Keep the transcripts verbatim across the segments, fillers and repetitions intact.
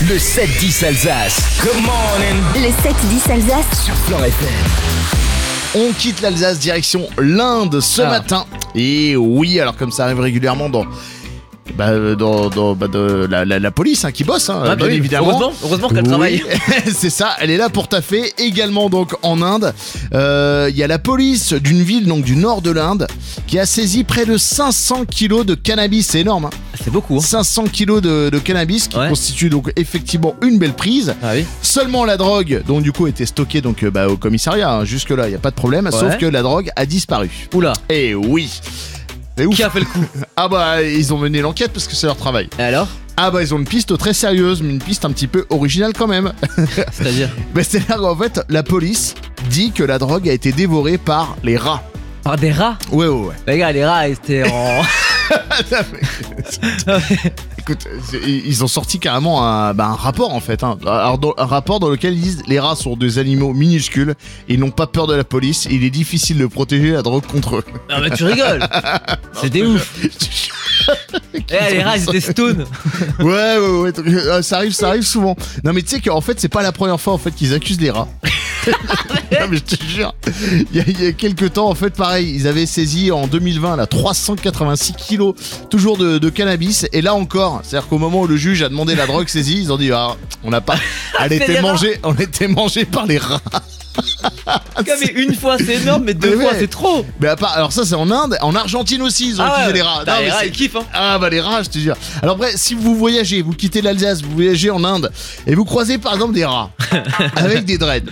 Le sept dix Alsace. Good morning. Le sept dix Alsace Sur Fleure F M. On quitte l'Alsace direction l'Inde ce Ah. matin. Et oui, alors comme ça arrive régulièrement dans... Bah, dans, dans bah, de, la, la, la police hein, qui bosse, hein, Ah, bah bien oui. évidemment. Heureusement, heureusement qu'elle Oui, travaille. c'est ça, elle est là pour taffer. Également donc en Inde, il euh, y a la police d'une ville donc du nord de l'Inde qui a saisi près de cinq cents kilos de cannabis. C'est énorme, hein. C'est beaucoup. Hein. cinq cents kilos de, de cannabis qui Ouais. constitue donc effectivement une belle prise. Ah oui. Seulement la drogue, donc du coup était stockée donc euh, bah, au commissariat. hein. Jusque là, il y a pas de problème. Ouais. Sauf que la drogue a disparu. Oula. Et oui. C'est ouf. Qui a fait le coup? Ah bah ils ont mené l'enquête parce que c'est leur travail. Et alors? Ah bah ils ont une piste très sérieuse, mais une piste un petit peu originale quand même. C'est-à-dire? Mais c'est-à-dire qu'en fait la police dit que la drogue a été dévorée par les rats. Par des rats? Ouais ouais ouais. Les gars, les rats, ils étaient en. Écoute, ils ont sorti carrément un, bah, un rapport en fait. Hein. Alors, dans- un rapport dans lequel ils disent les rats sont des animaux minuscules, ils n'ont pas peur de la police, et il est difficile de protéger la drogue contre eux. Non, mais tu rigoles! C'était ouf! Eh, les rats, ils étaient stone! Ouais, ouais, ouais, donc, euh, ça arrive, ça arrive souvent. Non, mais tu sais qu'en fait, c'est pas la première fois en fait qu'ils accusent les rats. Non, mais je te jure, il y, a, il y a quelques temps, en fait, pareil, ils avaient saisi en deux mille vingt là, trois cent quatre-vingt-six kilos toujours de, de cannabis, et là encore, c'est-à-dire qu'au moment où le juge a demandé la drogue saisie, ils ont dit ah, on n'a pas, elle C'est était les mangée, on était mangé par les rats. Comme, mais une fois c'est énorme, mais deux Mais fois ouais. c'est trop! Mais à part, alors ça c'est en Inde, en Argentine aussi ils ont Ah accusé ouais, les rats. putain, Non, les mais rats c'est- ils kiffent, hein! Ah bah les rats, je te jure. Alors bref, si vous voyagez, vous quittez l'Alsace, vous voyagez en Inde et vous croisez par exemple des rats avec des dreads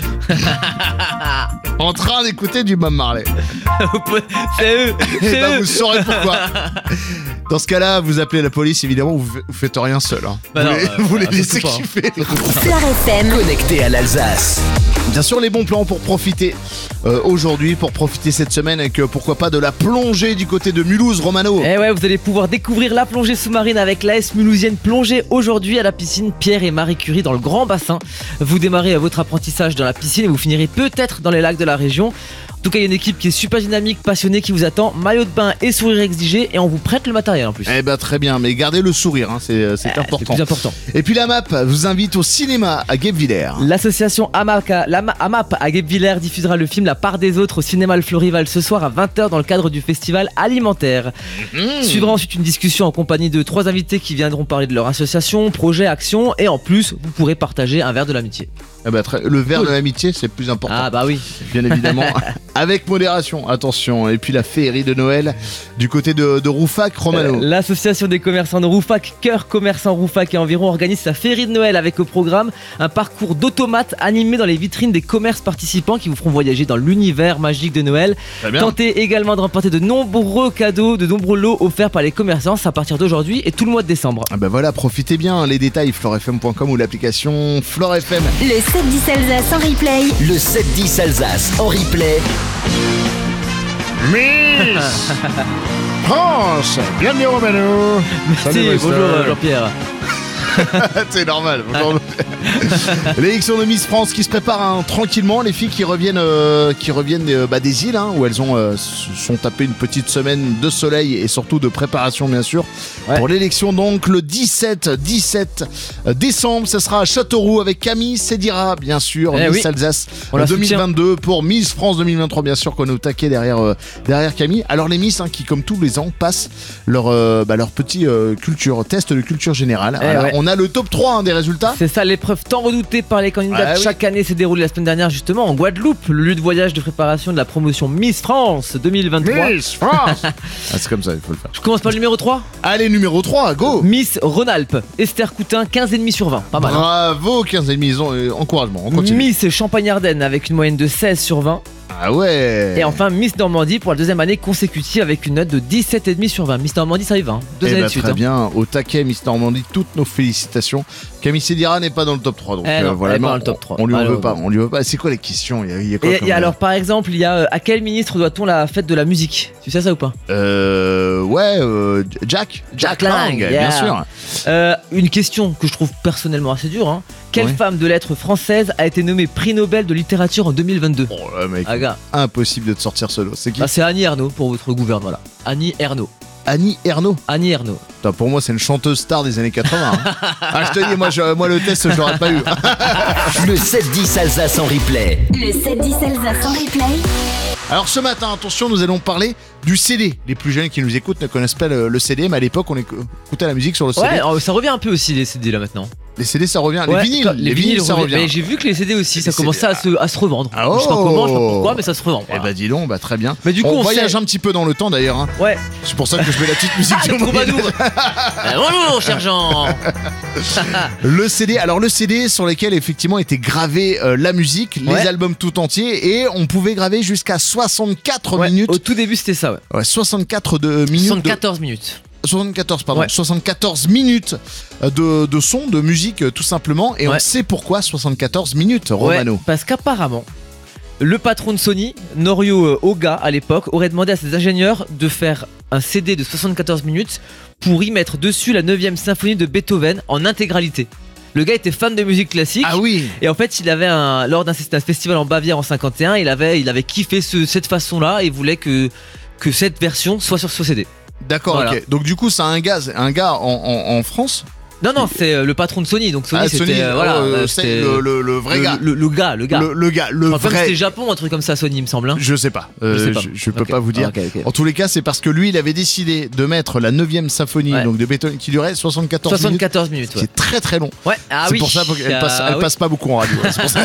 en train d'écouter du Bob Marley, C'est eux! et C'est bah eux! vous saurez pourquoi. Dans ce cas-là, vous appelez la police évidemment, vous, f- vous faites rien seul. Hein. Bah vous non, les, bah, vous les bah, laissez surtout pas, hein. kiffer. les routes. Fleure F M. Connecté à l'Alsace. Bien sûr, les bons plans pour profiter euh, aujourd'hui, pour profiter cette semaine, et que pourquoi pas de la plongée du côté de Mulhouse, Romano. Eh ouais, vous allez pouvoir découvrir la plongée sous-marine avec l'A S Mulhousienne Plongée aujourd'hui à la piscine Pierre et Marie Curie dans le Grand Bassin. Vous démarrez votre apprentissage dans la piscine et vous finirez peut-être dans les lacs de la région. En tout cas, il y a une équipe qui est super dynamique, passionnée, qui vous attend. Maillot de bain et sourire exigé, et on vous prête le matériel en plus. Eh ben très bien, mais gardez le sourire, hein, c'est, c'est Eh, important. C'est plus important. Et puis la M A P vous invite au cinéma à Guebwiller. L'association AMAP, la Ma- AMAP à Guebwiller diffusera le film La part des autres au cinéma Le Florival ce soir à vingt heures dans le cadre du festival alimentaire. Mmh. Suivra ensuite une discussion en compagnie de trois invités qui viendront parler de leur association, projet, action, et en plus, vous pourrez partager un verre de l'amitié. Eh ben, très- le verre Cool. de l'amitié, c'est le plus important. Ah bah oui. Bien évidemment, avec modération, attention. Et puis la féerie de Noël du côté de, de Roufac, Romano. Euh, L'association des commerçants de Roufac, Cœur Commerçant Roufac et environ organise sa féerie de Noël avec au programme un parcours d'automates animé dans les vitrines des commerces participants qui vous feront voyager dans l'univers magique de Noël. Très bien. Tentez également de remporter de nombreux cadeaux, de nombreux lots offerts par les commerçants à partir d'aujourd'hui et tout le mois de décembre. Ah ben voilà, profitez bien. Les détails, flore f m point com ou l'application Flore F M. Le sept dix Alsace en replay. Le sept dix Alsace en replay. Miss France, bienvenue Romano. Salut, Merci, Western. bonjour euh, Jean-Pierre. C'est normal. Bonjour. L'élection de Miss France qui se prépare hein, tranquillement. Les filles qui reviennent, euh, qui reviennent euh, bah, des îles hein, où elles ont euh, se sont tapées une petite semaine de soleil et surtout de préparation bien sûr Ouais. pour l'élection donc le dix-sept décembre. Ce sera à Châteauroux avec Camille Sédira bien sûr. Eh Miss oui. Alsace On la deux mille vingt-deux pour Miss France deux mille vingt-trois bien sûr qu'on est au taquet derrière euh, derrière Camille. Alors les Miss hein, qui comme tous les ans passent leur euh, bah, leur petit euh, culture test de culture générale. Eh Voilà, ouais. on a le top trois hein, des résultats. C'est ça, l'épreuve tant redoutée par les candidats Ah oui. chaque année s'est déroulée la semaine dernière justement en Guadeloupe, le lieu de voyage de préparation de la promotion Miss France deux mille vingt-trois. Miss France. Ah, c'est comme ça, il faut le faire. Je commence par le numéro trois. Allez, numéro trois, go. Miss Rhône-Alpes, Esther Coutin, quinze virgule cinq sur vingt, pas mal. hein. Bravo, quinze et demi, ils ont, euh, encouragement, on continue. Miss Champagne-Ardenne avec une moyenne de seize sur vingt. Ah ouais. Et enfin Miss Normandie pour la deuxième année consécutive avec une note de dix-sept virgule cinq sur vingt. Miss Normandie ça y va, hein. deux Eh années bah, de suite. très hein. bien, au taquet, Miss Normandie, toutes nos félicitations. Camille Sédira n'est pas dans le top trois, donc Eh non, voilà, elle est pas mais dans le on- top trois. On lui en Alors, veut pas, on lui veut pas. C'est quoi les questions Il y a, il y a quoi Et, comme, et alors par exemple il y a euh, à quel ministre doit-on la fête de la musique? Tu sais ça ou pas? Euh, ouais, euh, Jack, Jack Lang, Lang, bien yeah. sûr. Euh, une question que je trouve personnellement assez dure. Hein. Quelle Ouais. femme de lettres française a été nommée prix Nobel de littérature en deux mille vingt-deux? Oh là, mec, Ah gars, impossible de te sortir ce lot. C'est qui bah, c'est Annie Ernaux pour votre gouverne, voilà. Annie Ernaux. Annie Ernaux. Annie Ernaux. Putain, pour moi, c'est une chanteuse star des années quatre-vingts. Hein. Ah, je te dis, moi, je, moi le test, je l'aurais pas eu. Le sept dix Alsace en replay. Le sept dix Alsace en replay. Alors ce matin, attention, nous allons parler du C D. Les plus jeunes qui nous écoutent ne connaissent pas le, le C D, mais à l'époque, on écoutait la musique sur le C D. Ouais, alors, ça revient un peu aussi les C D là maintenant. Les C D, ça revient. Ouais, les vinyles, quand- les vinyles, ça revient. Mais j'ai vu que les C D aussi, ça Les commençait C D, à se, à se revendre. Ah, Je sais pas oh. comment, je sais pas pourquoi, mais ça se revend. Eh Voilà. bah dis donc, bah très bien. Mais du coup, on, on voyage sait- un petit peu dans le temps d'ailleurs. Hein. Ouais. C'est pour ça que je mets la petite musique Ah, du le monde. troubadour. Euh, Bonjour, cher Jean. Le C D, alors le C D sur lesquels effectivement était gravé euh, la musique, Ouais. les albums tout entiers, et on pouvait graver jusqu'à soixante-quatre Ouais, minutes. au tout début, c'était ça, ouais. Ouais, soixante-quatre de minutes. de- soixante-quatorze minutes. soixante-quatorze, pardon. Ouais. soixante-quatorze minutes de, de son, de musique, euh, tout simplement. Et on Ouais. sait pourquoi soixante-quatorze minutes, Romano. Ouais, parce qu'apparemment, le patron de Sony, Norio euh, Oga, à l'époque, aurait demandé à ses ingénieurs de faire un C D de soixante-quatorze minutes pour y mettre dessus la neuvième symphonie de Beethoven en intégralité. Le gars était fan de musique classique. Ah oui. Et en fait, il avait un lors d'un un festival en Bavière en cinquante et un, il avait il avait kiffé ce- cette façon-là et voulait que que cette version soit sur ce C D. D'accord, Voilà. ok. Donc du coup, c'est un gars, un gars en, en- en France. Non non, c'est euh, le patron de Sony, donc Sony Ah, c'était Sony, euh, voilà, euh, euh, c'est c'était le, le- le vrai le, gars. le, le gars, le gars. Le, le gars, le Enfin, comme vrai. c'était Japon, un truc comme ça, Sony, il me semble. Hein. Je sais pas. Euh, Je sais pas. Je, je peux Ok. pas vous dire. Ah, ok, ok. En tous les cas, c'est parce que lui, il avait décidé de mettre la neuvième symphonie, Ouais. donc de Beethoven, qui durait soixante-quatorze minutes. soixante-quatorze minutes. Qui ouais. est très très long. Ouais, ah c'est oui. pour ça qu'elle passe, Ah elle oui. passe pas beaucoup en radio. ouais, c'est pour ça.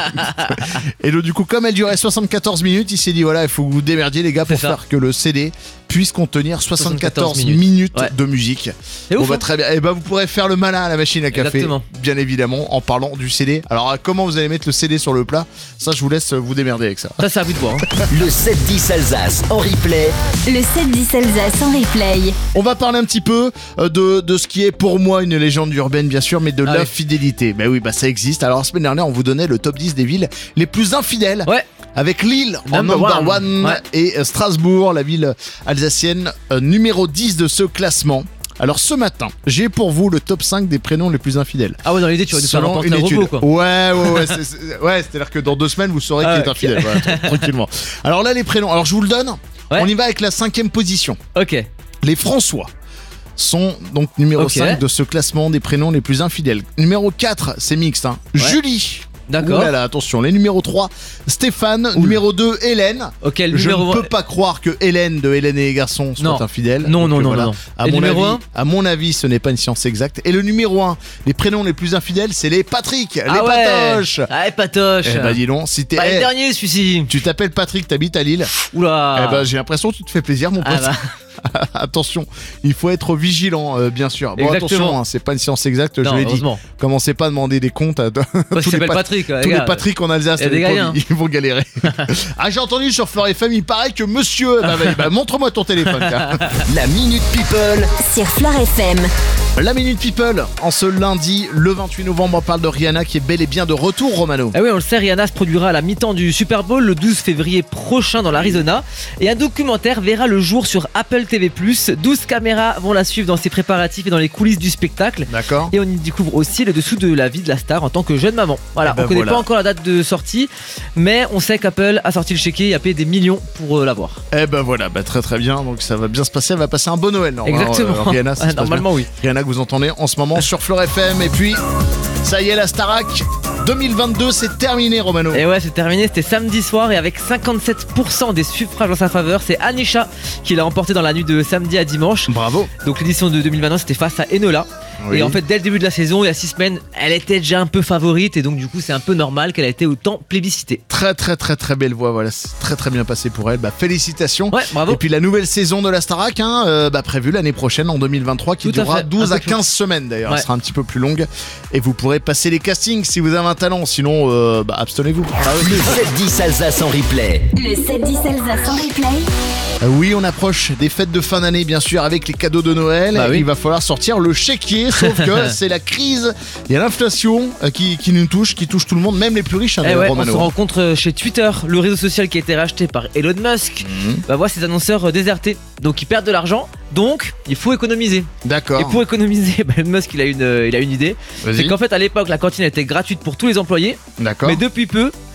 Et donc, du coup, comme elle durait soixante-quatorze minutes, il s'est dit voilà, il faut que vous démerdiez les gars pour C'est ça. faire que le C D puisse contenir soixante-quatorze soixante-quatorze minutes, minutes. Ouais. de musique. C'est Bon ouf. bah hein. très bien. Et bah vous pourrez faire le malin à la machine à café, Exactement. bien évidemment, en parlant du C D. Alors euh, comment vous allez mettre le C D sur le plat, ça je vous laisse euh, vous démerder avec ça. Ça, c'est à vous de voir. hein. Le sept dix Alsace en replay. Le sept dix Alsace en replay. On va parler un petit peu euh, de, de ce qui est pour moi une légende urbaine bien sûr, mais de Ah la oui. fidélité. Bah oui, bah ça existe. Alors la semaine dernière, on vous donnait le top dix des villes les plus infidèles. Ouais. Avec Lille en Number number one. one, Ouais. et euh, Strasbourg, la ville alsacienne euh, numéro dix de ce classement. Alors ce matin, j'ai pour vous le top cinq des prénoms les plus infidèles. Ah ouais, dans l'idée, tu vas nous faire un Selon portrait une étude. robot, quoi. Ouais, ouais, ouais. c'est, c'est- ouais, c'est-à-dire que dans deux semaines, vous saurez Ah qui ouais. est infidèle. Voilà, tra- tranquillement. Alors là, les prénoms. Alors je vous le donne. Ouais. On y va avec la cinquième position. Ok. Les François sont donc numéro Ok. cinq de ce classement des prénoms les plus infidèles. Numéro quatre, c'est mixte. Hein. Ouais. Julie. D'accord. Ouh là là, attention. Les numéro trois, Stéphane. Oula. Numéro deux, Hélène. Ok, le Je numéro ne peux pas croire que Hélène de Hélène et les garçons soit Non. infidèle. Non, Donc, non, euh, non, voilà. non. À Et mon, numéro avis, un à mon avis, ce n'est pas une science exacte. Et le numéro un, les prénoms les plus infidèles, c'est les Patrick, les Ah ouais. patoches. Ah, patoche. Eh bah dis donc, si t'es, Pas eh, le dernier, celui-ci. tu t'appelles Patrick, t'habites à Lille. Oula. Eh ben j'ai l'impression que tu te fais plaisir, mon Ah pote. bah. Attention, il faut être vigilant, euh, bien sûr. Bon, Exactement. attention, hein, c'est pas une science exacte, Non, je l'ai dit. heureusement. Commencez pas à demander des comptes à Parce tous qu'il les, s'appelle Pat- Patrick. tous les Patrick en Alsace. Il y a des les pauvres, gars, hein. ils vont galérer. Ah, j'ai entendu sur Fleur F M, il paraît que monsieur. Bah, bah, bah, montre-moi ton téléphone. tiens. La Minute People. Sur Fleur F M. La Minute People, en ce lundi, le vingt-huit novembre, on parle de Rihanna qui est bel et bien de retour, Romano. Ah oui, on le sait, Rihanna se produira à la mi-temps du Super Bowl le douze février prochain dans l'Arizona. Et un documentaire verra le jour sur Apple T V plus. douze caméras vont la suivre dans ses préparatifs et dans les coulisses du spectacle. D'accord. Et on y découvre aussi le dessous de la vie de la star en tant que jeune maman. Voilà, Eh ben on connaît voilà. pas encore la date de sortie, mais on sait qu'Apple a sorti le chéquier et a payé des millions pour euh, l'avoir. Eh ben voilà, bah, très très bien, donc ça va bien se passer, elle va passer un bon Noël, normalement. Exactement. euh, Rihanna, ça Ouais, se passe bien. normalement, oui. Rihanna que vous entendez en ce moment sur Fleur F M. Et puis, ça y est, la Starac deux mille vingt-deux, c'est terminé, Romano. Et ouais, c'est terminé, c'était samedi soir et avec cinquante-sept pour cent des suffrages en sa faveur, c'est Anisha qui l'a emporté dans la nuit de samedi à dimanche. Bravo. Donc l'édition de deux mille vingt-un, c'était face à Enola. Oui. Et en fait, dès le début de la saison, il y a six semaines, elle était déjà un peu favorite et donc du coup, c'est un peu normal qu'elle ait été autant plébiscitée. Très très très très belle voix, voilà, c'est très très bien passé pour elle. Bah, félicitations. Ouais, bravo. Et puis la nouvelle saison de la Starac, hein, euh, bah, prévue l'année prochaine en deux mille vingt-trois, qui Tout à durera fait, douze un à peu plus. quinze semaines d'ailleurs. Ouais. Elle sera un petit peu plus longue. Et vous pourrez passer les castings si vous avez un talent. Sinon, euh, bah, abstenez-vous. Le sept dix Alsace en replay. Le sept dix Alsace en replay. Euh, Oui, on approche des fêtes de fin d'année, bien sûr, avec les cadeaux de Noël. Bah oui. Il va falloir sortir le chéquier, sauf que c'est la crise, il y a l'inflation euh, qui, qui nous touche, qui touche tout le monde, même les plus riches, hein, Eh ouais, on Romano. se rencontre chez Twitter, le réseau social qui a été racheté par Elon Musk. Mhm. Bah voir ses annonceurs désertés. Donc ils perdent de l'argent, donc il faut économiser. D'accord. Et pour économiser, bah, Elon Musk il a une, euh, il a une idée. Vas-y. C'est qu'en fait à l'époque la cantine était gratuite pour tous les employés, D'accord. mais depuis peu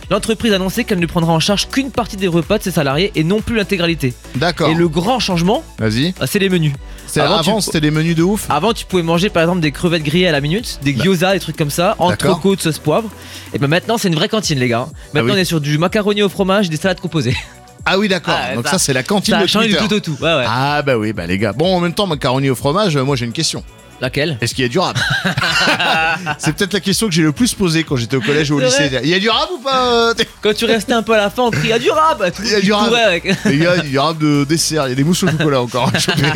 l'entreprise a annoncé qu'elle ne prendra en charge qu'une partie des repas de ses salariés et non plus l'intégralité. D'accord. Et le grand changement, Vas-y. bah, c'est les menus. C'est- Avant, Avant, tu- c'était des menus de ouf. Avant, tu pouvais manger par exemple des crevettes grillées à la minute, des gyoza, des trucs comme ça, D'accord. entrecôte, sauce poivre. Et ben maintenant, c'est une vraie cantine, les gars. Maintenant, oui. on est sur du macaroni au fromage et des salades composées. Ah oui, d'accord. Ah, Donc ça- ça, c'est la cantine Ça a de changé du Twitter. tout au tout. Ouais, ouais. Ah bah oui, bah les gars. Bon, en même temps, macaroni au fromage, euh, moi j'ai une question. Laquelle? Est-ce qu'il y a du rap? C'est peut-être la question que j'ai le plus posée quand j'étais au collège ou au C'est lycée. Il y a du rap ou pas? euh, Quand tu restais un peu à la fin, on crie, il y a du rap. Tout le Il y a monde du rap. courait avec. Les gars, il y a du rap de dessert, il y a des mousses au chocolat encore.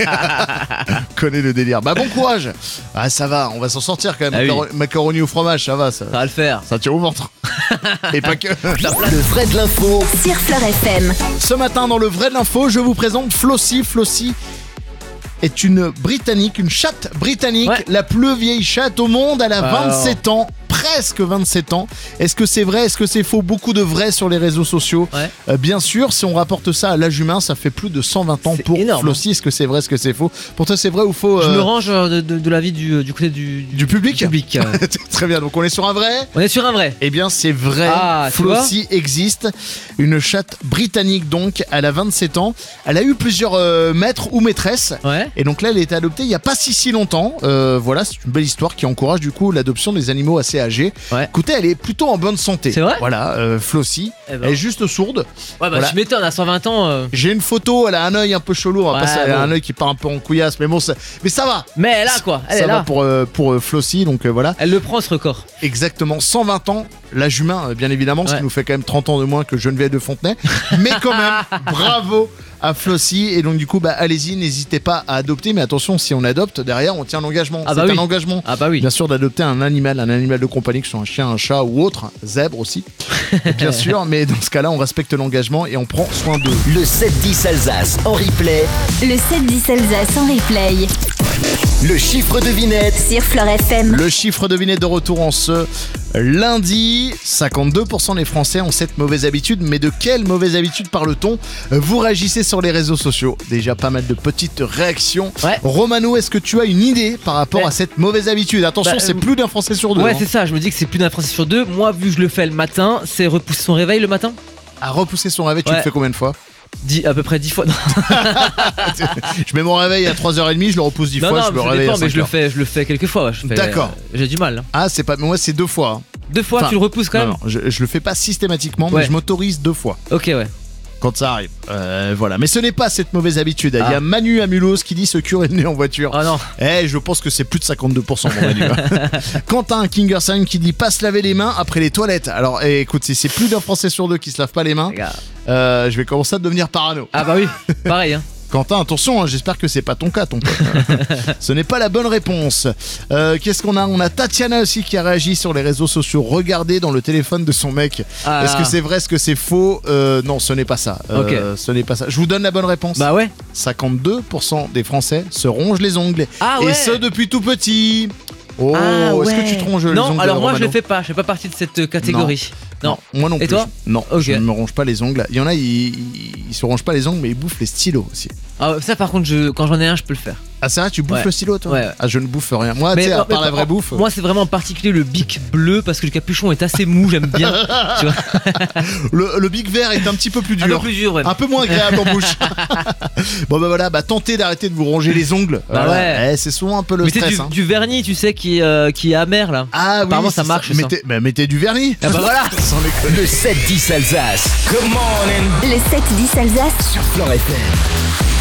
Connais le délire. Bah bon courage. Ah ça va, on va s'en sortir quand même. Ah oui. Macaro- Macaroni au fromage, ça va, ça, Ça va le faire. ça tire au ventre. Et pas que. Le vrai de l'info Sur Fleur F M. Ce matin, dans le vrai de l'info, je vous présente Flossie. Flossie est une Britannique, une chatte britannique, Ouais. la plus vieille chatte au monde. Elle a Alors. vingt-sept ans, presque vingt-sept ans. Est-ce que c'est vrai? Est-ce que c'est faux? Beaucoup de vrai sur les réseaux sociaux. Ouais. Euh, bien sûr, si on rapporte ça à l'âge humain, ça fait plus de cent vingt ans C'est pour énorme. Flossie. Est-ce que c'est vrai? Est-ce que c'est faux? Pour toi, c'est vrai ou faux? Je euh, me range euh, de, de, de l'avis du, du côté du, Du public, public. Très bien, donc on est sur un vrai. On est sur un vrai. Eh bien, c'est vrai. Ah, tu Flossie existe. Une chatte britannique, donc. Elle a vingt-sept ans. Elle a eu plusieurs euh, maîtres ou maîtresses. Ouais. Et donc là, elle a été adoptée il n'y a pas si si longtemps. Euh, voilà, c'est une belle histoire qui encourage du coup l'adoption des animaux assez âgés. Ouais. Écoutez, elle est plutôt en bonne santé. C'est vrai? Voilà, euh, Flossie. Eh ben. Elle est juste sourde. Ouais, bah Voilà. tu m'étonnes, à cent vingt ans. euh, J'ai une photo, elle a un œil un peu chelou. On va Ouais, passer, elle a bon. un œil qui part un peu en couillasse, mais bon, ça, mais ça va. Mais elle est là, quoi. Elle ça est va là. pour, euh, pour euh, Flossie, donc euh, voilà. Elle le prend, ce record. Exactement, cent vingt ans, l'âge humain, euh, bien évidemment, ce Ouais. qui nous fait quand même trente ans de moins que Geneviève de Fontenay. Mais quand même, bravo à Flossie. Et donc, du coup, bah, allez-y, n'hésitez pas à adopter. Mais attention, si on adopte, derrière, on tient l'engagement. Ah C'est bah un oui. engagement. Ah bah oui. Bien sûr, d'adopter un animal, un animal de compagnie, que ce soit un chien, un chat ou autre, un zèbre aussi. Bien sûr, mais dans ce cas-là, on respecte l'engagement et on prend soin d'eux. Le sept dix Alsace en replay. Le sept dix Alsace en replay. Le chiffre devinette. Sur Fleur F M. Le chiffre deviné de retour en ce lundi. cinquante-deux pour cent des Français ont cette mauvaise habitude. Mais de quelle mauvaise habitude parle-t-on? Vous réagissez sur les réseaux sociaux. Déjà pas mal de petites réactions. Ouais. Romano, est-ce que tu as une idée par rapport Ouais. à cette mauvaise habitude? Attention, Bah, c'est euh, plus d'un Français sur deux. Ouais, hein. c'est ça. Je me dis que c'est plus d'un Français sur deux. Moi, vu que je le fais le matin, c'est repousser son réveil le matin. À repousser son réveil, tu Ouais. le fais combien de fois? Dix- à peu près dix fois. Non, Je mets mon réveil à trois heures trente, je le repousse dix non, fois, non, je me mais ça réveille à dépend, mais cinq je le heures. fais, je le fais quelques fois. ouais, je fais, D'accord. euh, J'ai du mal. hein. Ah, c'est pas. Mais moi, c'est deux fois. hein. Deux fois, Enfin, tu le repousses quand Non, même. non, je, je le fais pas systématiquement, mais Ouais. je m'autorise deux fois. Ok, ouais. Quand ça arrive. Euh, voilà. Mais ce n'est pas cette mauvaise habitude. Il y a Ah. Manu à Mulhouse qui dit se curer le nez en voiture. Ah non. Eh, je pense que c'est plus de cinquante-deux pour cent mon Manu. hein. Quentin Kingerson qui dit pas se laver les mains après les toilettes. Alors eh, écoute, si c'est plus d'un Français sur deux qui se lave pas les mains, Les gars. euh, je vais commencer à devenir parano. Ah bah oui, pareil. Hein. Quentin, attention, hein, j'espère que c'est pas ton cas, ton pote. Ce n'est pas la bonne réponse. Euh, Qu'est-ce qu'on a? On a Tatiana aussi qui a réagi sur les réseaux sociaux. Regardez dans le téléphone de son mec. Ah. Est-ce que c'est vrai? Est-ce que c'est faux? Euh, Non, ce n'est pas ça. Euh, Ce n'est pas ça. Je vous donne la bonne réponse. Bah ouais. cinquante-deux pour cent des Français se rongent les ongles. Ah Et ouais. ce depuis tout petit. Oh, Ah est-ce que ouais. tu te ronges les Non, ongles? alors moi je Romano le fais pas. Je fais pas partie de cette euh, catégorie. Non. Moi non Et plus. toi? Non, Ok. je ne me ronge pas les ongles. Il y en a, ils, ils, ils se rongent pas les ongles, mais ils bouffent les stylos aussi. Ah, ça par contre, je, quand j'en ai un, je peux le faire. Ah, c'est vrai, tu bouffes Ouais. le stylo, toi? Ouais. Ah, je ne bouffe rien. Moi, tu sais, euh, à part mais la vraie en- bouffe. Moi, c'est vraiment en particulier le bic bleu parce que le capuchon est assez mou, j'aime bien. Tu vois, Le, le Big Vert est un petit peu plus un dur. peu plus dur, ouais. Un peu moins agréable en bouche. Bon bah voilà, bah tentez d'arrêter de vous ronger les ongles. Bah Voilà. ouais. Eh, c'est souvent un peu le Mais c'est stress. du, hein. du vernis, tu sais, qui, euh, qui est amer là. Ah oui, Apparemment, ça c'est marche, ça. Mettez, bah, mettez du vernis. Ah bah voilà. Sans déconner. Le sept dix Alsace. Come on in. Le sept dix Alsace. Sur Fleur F M.